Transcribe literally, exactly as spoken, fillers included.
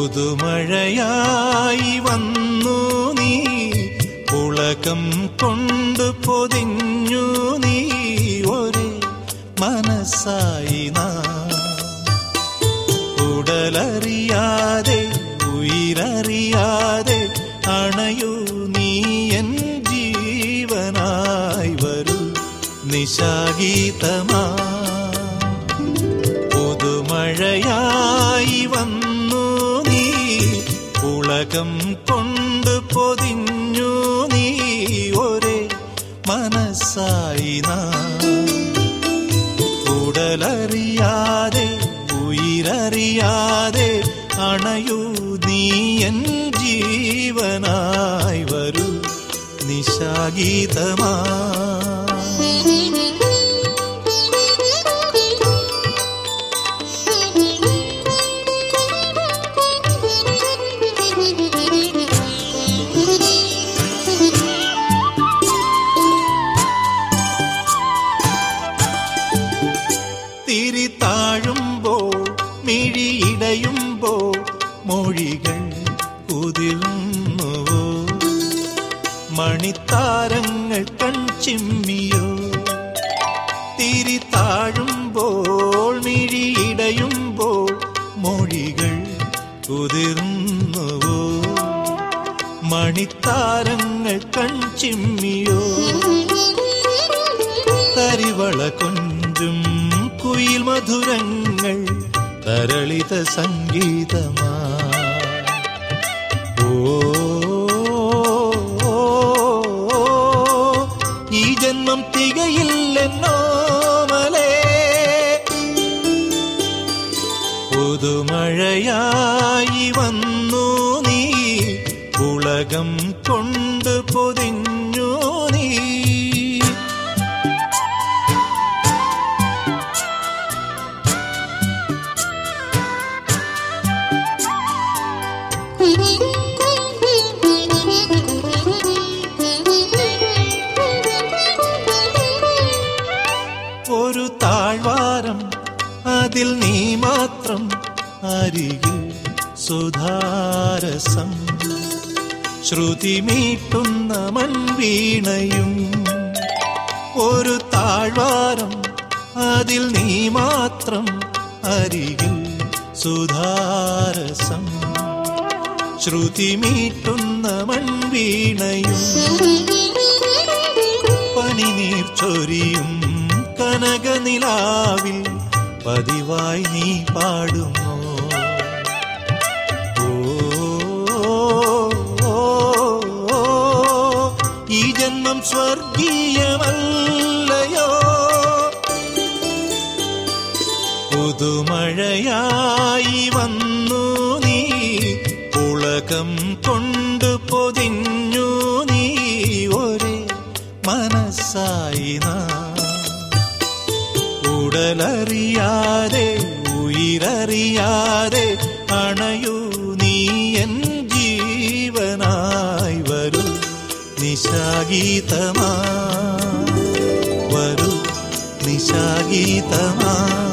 പുതുമഴയായി വന്നു നീ, പുളകം കൊണ്ടു പൊതിഞ്ഞു നീ, ഒരേ മനസ്സായി നാം. ഉടലറിയാതെ ഉയിരറിയാതെ അണയൂ നീ എൻ ജീവനായി വരൂ നിശാഗീതമാ. പുതുമഴയായി വന്നു നീ, പുളകം കൊണ്ട് പൊതിഞ്ഞു നീ, ഒരേ മനസ്സായി നാം. ഉടലറിയാതെ ഉയിരറിയാതെ അണയൂ നീ എൻ ജീവനായി വരൂ നിശാഗീതമാ. തിരി താഴുമ്പോൾ മിഴിയിടയുമ്പോൾ മൊഴികൾ കുതിർന്നുവോ, മണിത്താരങ്ങൾ കൺചിമ്മിയോ. തിരി താഴുമ്പോൾ മിഴിയിടയുമ്പോൾ മൊഴികൾ കുതിർന്നുവോ, മണിത്താരങ്ങൾ കൺചിമ്മിയോ. തരിവള കൊഞ്ചും കുയിൽ മധുരങ്ങൾ തരളിത സംഗീതമാ. ഓ ഈ ജന്മം തികയില്ലെന്നോമലേ. പുതുമഴയായി വന്നു നീ, പുളകം കൊണ്ട് പൊതിഞ്ഞു നീ. ഒരു താഴ്വാരം അതിൽ നീ മാത്രം, അരികിൽ സുധാരസം. ശ്രുതി മീട്ടുന്ന മൺവീണയും. ഒരു താഴ്വാരം അതിൽ നീ മാത്രം, അരികിൽ സുധാരസം. ശ്രുതി മീട്ടുന്ന മൺവീണയും. പനിനീർ ചൊരിയും കനകനിലാവിൽ പതിവായി നീ പാടുമോ. ഓ ഈ ജന്മം സ്വർഗീയമല്ലയോ. പുതുമഴയായി വന്നു നീ, പുളകം കൊണ്ട് പൊതിഞ്ഞു നീ, ഒരേ മനസ്സായി നാം. ഉടലറിയാതെ ഉയിരറിയാതെ അണയൂ നീ എൻ ജീവനായി വരൂ നിശാഗീതമാ. വരൂ നിശാഗീതമാ.